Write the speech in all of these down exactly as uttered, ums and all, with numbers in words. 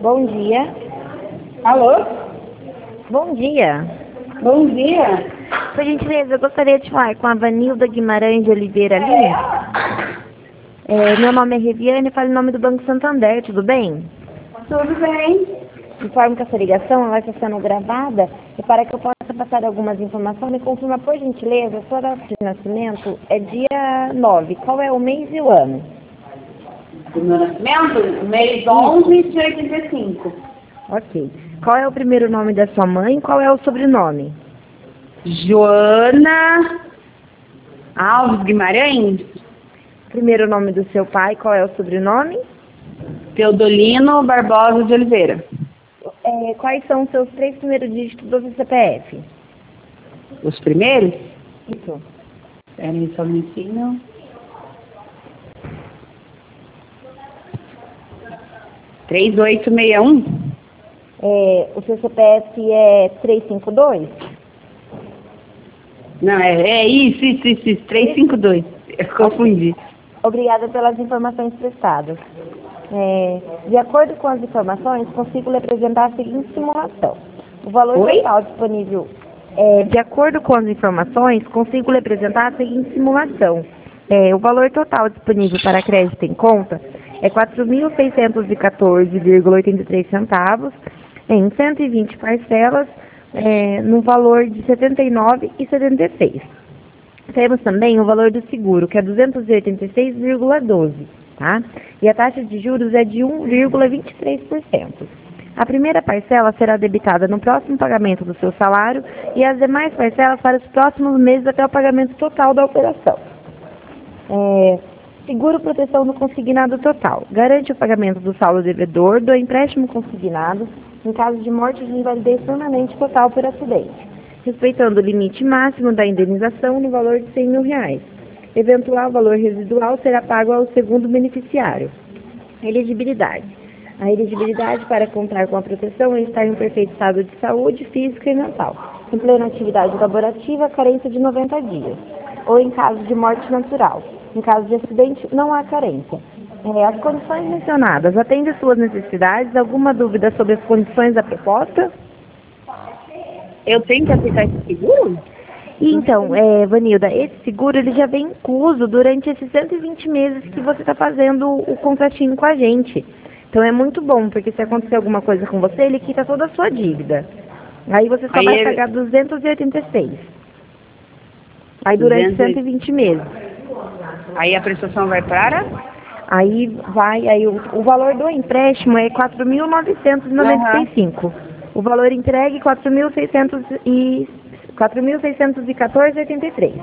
Bom dia. Alô? Bom dia. Bom dia. Por gentileza, eu gostaria de falar com a Vanilda Guimarães de Oliveira Lins. É, meu nome é Reviane e falo em nome do Banco Santander, tudo bem? Tudo bem? Informo que essa ligação ela está sendo gravada e para que eu possa passar algumas informações, me confirma, por gentileza, a sua data de nascimento é dia nove. Qual é o mês e o ano? Do meu nascimento? Mês onze de oitenta e cinco. Ok. Qual é o primeiro nome da sua mãe e qual é o sobrenome? Joana Alves Guimarães. Primeiro nome do seu pai, qual é o sobrenome? Teodolino Barbosa de Oliveira. É, quais são os seus três primeiros dígitos do C P F? Os primeiros? Isso. Peraí, só um minutinho. três oito seis um? É, o seu C P F é trezentos e cinquenta e dois? Não, é, é isso, isso, isso, isso, trezentos e cinquenta e dois. Eu confundi. Obrigada pelas informações prestadas. É, de acordo com as informações, consigo lhe apresentar a seguinte simulação. O valor Oi? total disponível... É, de acordo com as informações, consigo lhe apresentar a seguinte simulação. É, o valor total disponível para crédito em conta é quatro mil seiscentos e quatorze vírgula oitenta e três centavos em cento e vinte parcelas, é, no valor de setenta e nove reais e setenta e seis. Temos também o valor do seguro, que é duzentos e oitenta e seis vírgula doze, tá? E a taxa de juros é de um vírgula vinte e três por cento. A primeira parcela será debitada no próximo pagamento do seu salário e as demais parcelas para os próximos meses até o pagamento total da operação. É, seguro proteção do consignado total. Garante o pagamento do saldo devedor do empréstimo consignado em caso de morte ou de invalidez permanente total por acidente, respeitando o limite máximo da indenização no valor de cem mil reais. Eventual valor residual será pago ao segundo beneficiário. Elegibilidade. A elegibilidade para contar com a proteção é estar em um perfeito estado de saúde física e mental, em plena atividade laborativa, carência de noventa dias, ou em caso de morte natural. Em caso de acidente, não há carência. É, as condições mencionadas atendem às suas necessidades? Alguma dúvida sobre as condições da proposta? Eu tenho que aceitar esse seguro? E então, é, Vanilda, esse seguro ele já vem incluso durante esses cento e vinte meses que você está fazendo o contratinho com a gente. Então é muito bom, porque se acontecer alguma coisa com você, ele quita toda a sua dívida. Aí você só Aí vai ele- pagar duzentos e oitenta e seis. Aí durante cento e vinte meses. Aí a prestação vai para? Aí vai, aí o, o valor do empréstimo é quatro mil novecentos e noventa e cinco. O valor entregue quatro mil seiscentos e quatro mil seiscentos e quatorze vírgula oitenta e três.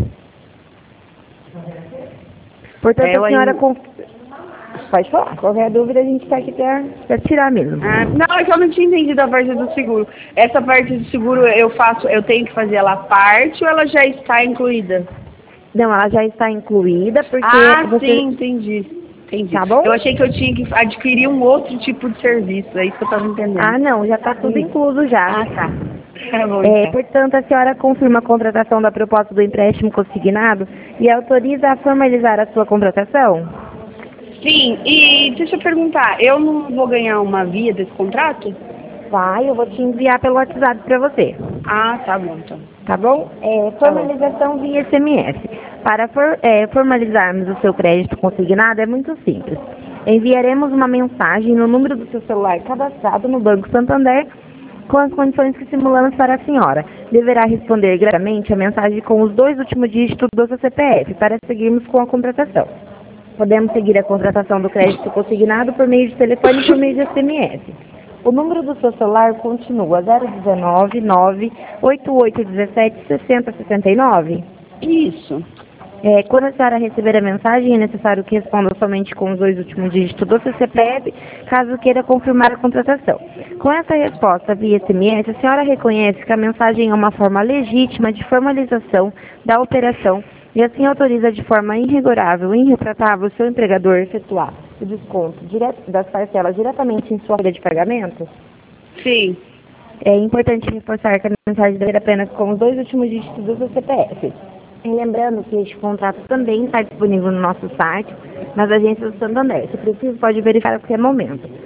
Portanto, É, eu a senhora ainda- conf... pode falar. Qualquer dúvida a gente está aqui para tirar mesmo. Ah, não, é que eu não tinha entendido a parte do seguro. Essa parte do seguro eu faço, eu tenho que fazer ela à parte ou ela já está incluída? Não, ela já está incluída porque Ah, você... sim, entendi. Entendi. Tá bom? Eu achei que eu tinha que adquirir um outro tipo de serviço, é isso que eu estava entendendo. Ah, não, já está tudo incluso já. Ah, tá. Tá bom, É, então. portanto, a senhora confirma a contratação da proposta do empréstimo consignado e autoriza a formalizar a sua contratação? Sim, e deixa eu perguntar, eu não vou ganhar uma via desse contrato? Vai, eu vou te enviar pelo WhatsApp para você. Ah, tá bom, então. Tá bom? É, formalização via S M S. Para for, é, formalizarmos o seu crédito consignado é muito simples. Enviaremos uma mensagem no número do seu celular cadastrado no Banco Santander com as condições que simulamos para a senhora. Deverá responder gratuitamente a mensagem com os dois últimos dígitos do seu C P F para seguirmos com a contratação. Podemos seguir a contratação do crédito consignado por meio de telefone e por meio de S M S. O número do seu celular continua zero um nove, nove oito oito um sete, seis zero seis nove. Isso. É, quando a senhora receber a mensagem, é necessário que responda somente com os dois últimos dígitos do seu C P F, caso queira confirmar a contratação. Com essa resposta via S M S, a senhora reconhece que a mensagem é uma forma legítima de formalização da operação e assim autoriza de forma irrevogável e irretratável o seu empregador a efetuar o desconto direto das parcelas diretamente em sua folha de pagamento? Sim. É importante reforçar que a mensagem deve ser apenas com os dois últimos dígitos do seu C P F. E lembrando que este contrato também está disponível no nosso site, nas agências do Santander. Se preciso, pode verificar a qualquer momento.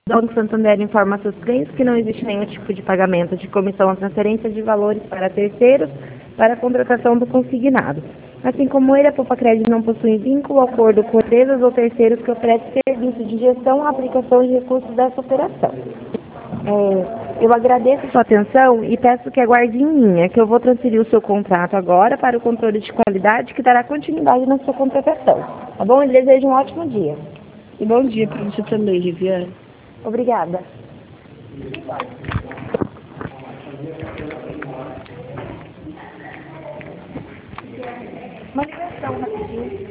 O Banco Santander informa a seus clientes que não existe nenhum tipo de pagamento de comissão ou transferência de valores para terceiros para a contratação do consignado. Assim como ele, a Poupa Crédito não possui vínculo ou acordo com empresas ou terceiros que oferecem serviço de gestão ou aplicação de recursos dessa operação. É, eu agradeço a sua atenção e peço que aguarde em linha, que eu vou transferir o seu contrato agora para o controle de qualidade que dará continuidade na sua contratação. Tá bom? Eu desejo um ótimo dia. E bom dia para você também, Viviane. Obrigada. Uma ligação rapidinho.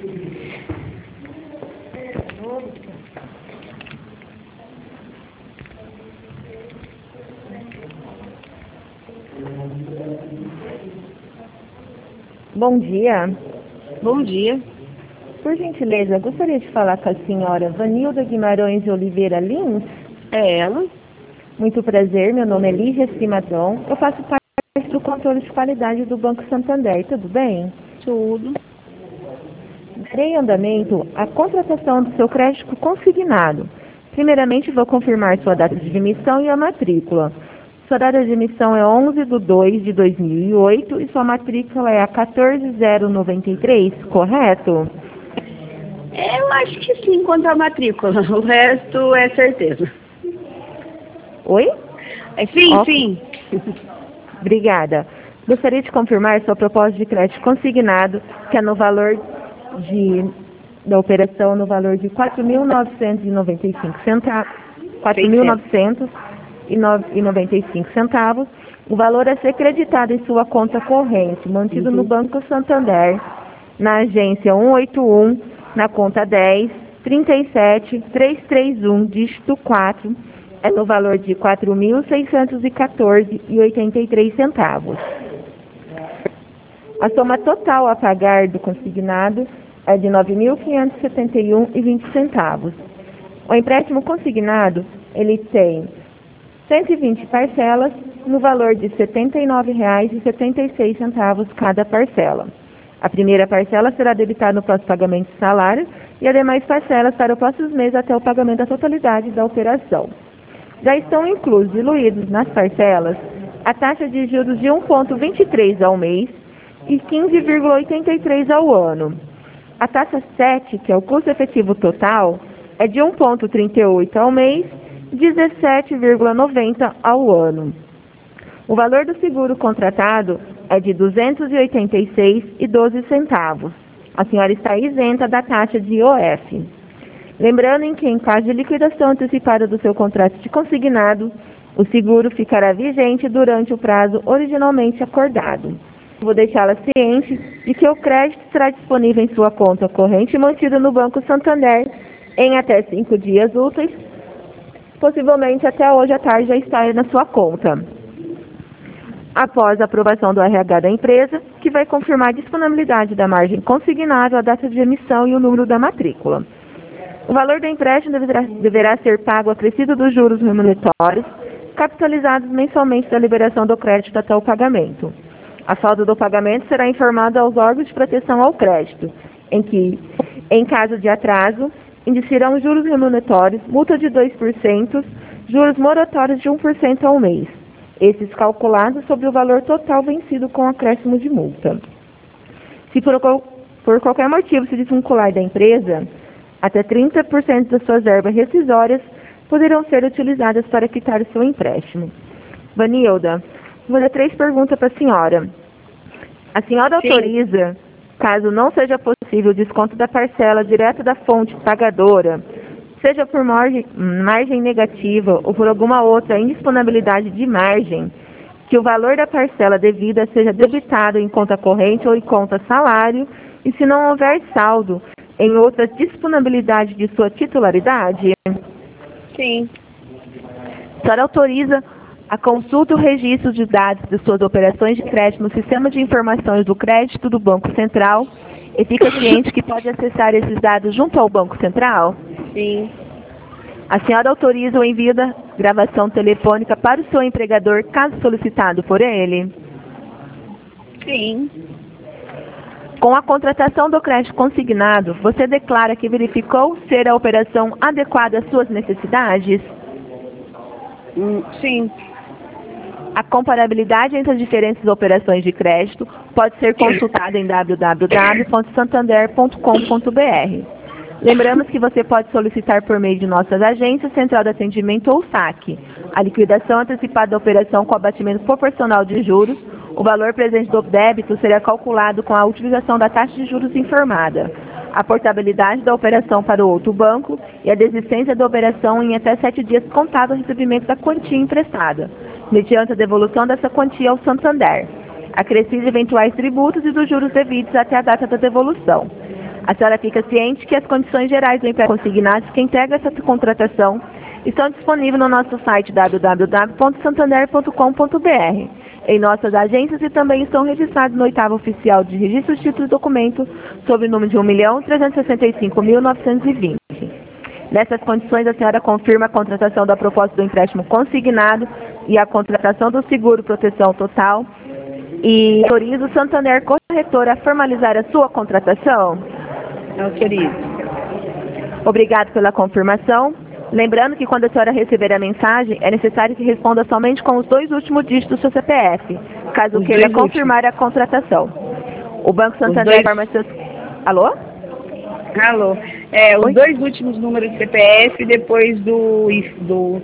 Bom dia. Bom dia. Por gentileza, gostaria de falar com a senhora Vanilda Guimarães de Oliveira Lins? É ela? Muito prazer, meu nome é Lígia Cimadron. Eu faço parte do controle de qualidade do Banco Santander, tudo bem? Tudo. Darei andamento à contratação do seu crédito consignado. Primeiramente, vou confirmar sua data de emissão e a matrícula. Sua data de emissão é onze de dois de dois mil e oito e sua matrícula é a quatorze zero noventa e três, correto? Eu acho que sim, quanto à matrícula. O resto é certeza. Oi? É, sim, Ok. sim. Obrigada. Gostaria de confirmar sua proposta de crédito consignado, que é no valor de, da operação no valor de quatro mil novecentos e noventa e cinco centavos, quatro mil novecentos e noventa e cinco centavos. O valor a ser creditado em sua conta corrente, mantido Uhum. no Banco Santander, na agência cento e oitenta e um, na conta dez, trinta e sete, trezentos e trinta e um, dígito quatro, é no valor de quatro mil seiscentos e quatorze reais e oitenta e três centavos. A soma total a pagar do consignado é de nove mil quinhentos e setenta e um reais e vinte centavos. O empréstimo consignado, ele tem cento e vinte parcelas no valor de setenta e nove reais e setenta e seis centavos cada parcela. A primeira parcela será debitada no próximo pagamento de salário e as demais parcelas para os próximos meses até o pagamento da totalidade da operação. Já estão inclusos, diluídos nas parcelas, a taxa de juros de um vírgula vinte e três ao mês e quinze vírgula oitenta e três ao ano. A taxa sete, que é o custo efetivo total, é de um vírgula trinta e oito ao mês e dezessete vírgula noventa ao ano. O valor do seguro contratado é de duzentos e oitenta e seis reais e doze centavos. A senhora está isenta da taxa de I O F. Lembrando em que, em caso de liquidação antecipada do seu contrato de consignado, o seguro ficará vigente durante o prazo originalmente acordado. Vou deixá-la ciente de que o crédito será disponível em sua conta corrente mantida no Banco Santander em até cinco dias úteis, possivelmente até hoje à tarde já está na sua conta. Após a aprovação do R H da empresa, que vai confirmar a disponibilidade da margem consignável, a data de emissão e o número da matrícula. O valor do empréstimo deverá, deverá ser pago acrescido dos juros remuneratórios, capitalizados mensalmente da liberação do crédito até o pagamento. A falta do pagamento será informada aos órgãos de proteção ao crédito, em que, em caso de atraso, indiciarão juros remuneratórios, multa de dois por cento, juros moratórios de um por cento ao mês, esses calculados sobre o valor total vencido com acréscimo de multa. Se por, por qualquer motivo se desvincular da empresa, até trinta por cento das suas verbas rescisórias poderão ser utilizadas para quitar o seu empréstimo. Vanilda, vou dar três perguntas para a senhora. A senhora Sim. autoriza, caso não seja possível o desconto da parcela direto da fonte pagadora, seja por margem, margem negativa ou por alguma outra indisponibilidade de margem, que o valor da parcela devida seja debitado em conta corrente ou em conta salário, e se não houver saldo em outra disponibilidade de sua titularidade? Sim. A senhora autoriza a consulta e o registro de dados de suas operações de crédito no Sistema de Informações do Crédito do Banco Central e fica ciente que pode acessar esses dados junto ao Banco Central? Sim. A senhora autoriza o envio da gravação telefônica para o seu empregador, caso solicitado por ele? Sim. Com a contratação do crédito consignado, você declara que verificou ser a operação adequada às suas necessidades? Hum, sim. A comparabilidade entre as diferentes operações de crédito pode ser consultada em w w w ponto santander ponto com ponto b r. Lembramos que você pode solicitar por meio de nossas agências, central de atendimento ou saque. A liquidação antecipada da operação com abatimento proporcional de juros, o valor presente do débito será calculado com a utilização da taxa de juros informada, a portabilidade da operação para o outro banco e a desistência da operação em até sete dias contado o recebimento da quantia emprestada, mediante a devolução dessa quantia ao Santander, acrescidos de eventuais tributos e dos juros devidos até a data da devolução. A senhora fica ciente que as condições gerais do empréstimo consignado que integra essa contratação estão disponíveis no nosso site w w w ponto santander ponto com ponto b r, em nossas agências e também estão registrados no oitavo oficial de registro de títulos e documentos sob o número de um milhão trezentos e sessenta e cinco mil novecentos e vinte. Nessas condições, a senhora confirma a contratação da proposta do empréstimo consignado e a contratação do seguro proteção total e autoriza o Santander Corretora a formalizar a sua contratação? Autorizo. Obrigado pela confirmação. Lembrando que quando a senhora receber a mensagem, é necessário que responda somente com os dois últimos dígitos do seu C P F, caso Os queira dois confirmar últimos. a contratação. O Banco Santander dois- informa seus... Alô? Alô. É, os Oi? dois últimos números do C P F depois do... do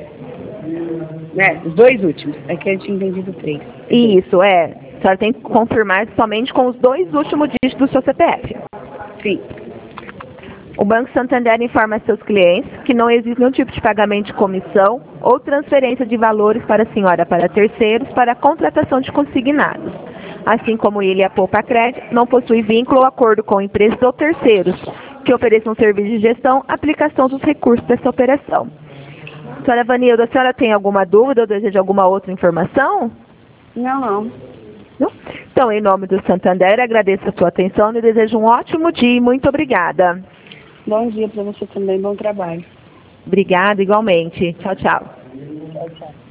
é, os dois últimos. É que eu tinha entendido três. Isso, é. A senhora tem que confirmar somente com os dois últimos dígitos do seu C P F. Sim. O Banco Santander informa a seus clientes que não existe nenhum tipo de pagamento de comissão ou transferência de valores para a senhora para terceiros para a contratação de consignados. Assim como ele e a Poupa Crédito não possui vínculo ou acordo com empresas ou terceiros que ofereçam serviço de gestão, aplicação dos recursos dessa operação. Senhora Vanilda, a senhora tem alguma dúvida ou deseja alguma outra informação? Não, não. Não? Então, em nome do Santander, agradeço a sua atenção e desejo um ótimo dia e muito obrigada. Bom dia para você também, bom trabalho. Obrigada, igualmente. Tchau, tchau. Tchau, tchau.